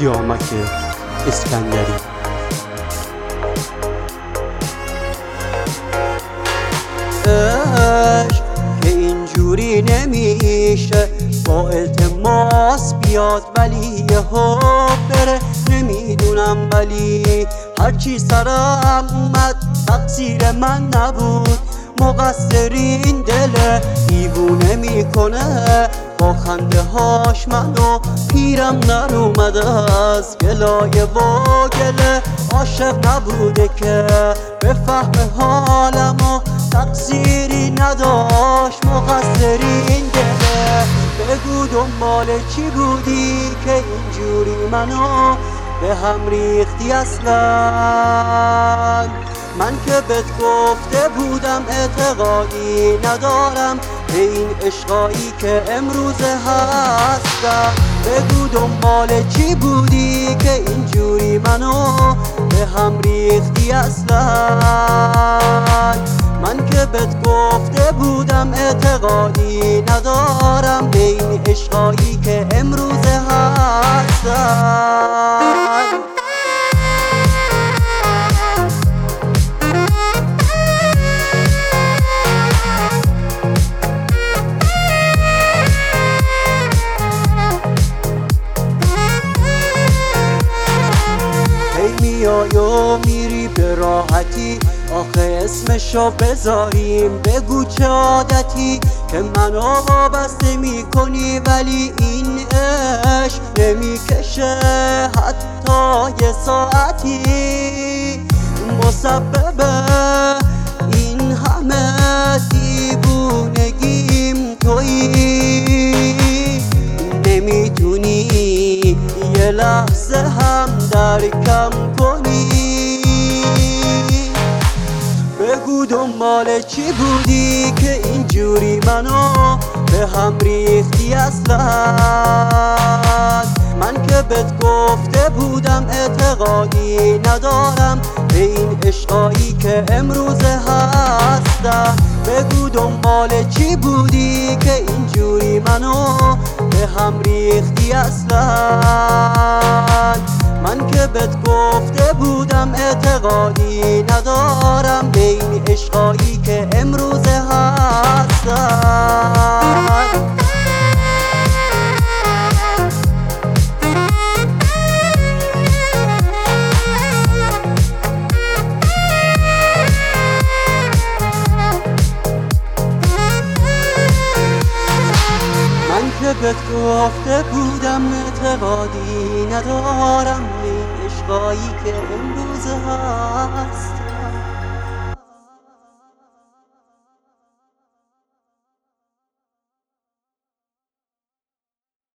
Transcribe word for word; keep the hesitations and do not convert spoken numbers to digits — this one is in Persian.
سیامک اسکندری. عشق که اینجوری نمیشه، با التماس بیاد ولی یهو بره. نمیدونم ولی هرچی سرم اومد تقصیر من نبود، مقصرین دل دیوونه میکنه. با خنده هاش منو پیرم نرومد از گلایه و گله. عاشق نبوده که بفهم حالم و تقصیری نداشت، مقصرین دله. بگو دنبال چی بودی که اینجوری منو به هم ریختی اصلا؟ من که بهت گفته بودم اعتقادی ندارم به این عشقایی که امروزه هستم. بگو دنبال چی بودی که اینجوری منو به هم ریختی اصلا؟ من که بهت گفته بودم اعتقادی ندارم به این عشقایی که امروزه هستم. میای و میری به راحتی، آخه اسمشو بذاریم بگو چه عادتی که منو وابسته میکنی. ولی این عشق نمیکشه حتی یه ساعتی، مسبب این همه دیوونگیم تویی. نمیتونی یه لحظه هم درکم کنی. بگو دنبال چی بودی که اینجوری منو به هم ریختی اصلا؟ من که بهت گفته بودم اعتقادی ندارم به این عشقایی که امروزه هستم. بگو دنبال چی بودی که اینجوری منو به هم ریختی اصلا؟ من که بهت گفته بودم اعتقادی ندارم به این عشقایی که امروزه هستن. من که بهت گفته بودم اعتقادی ندارم به این عشقایی که امروز هست.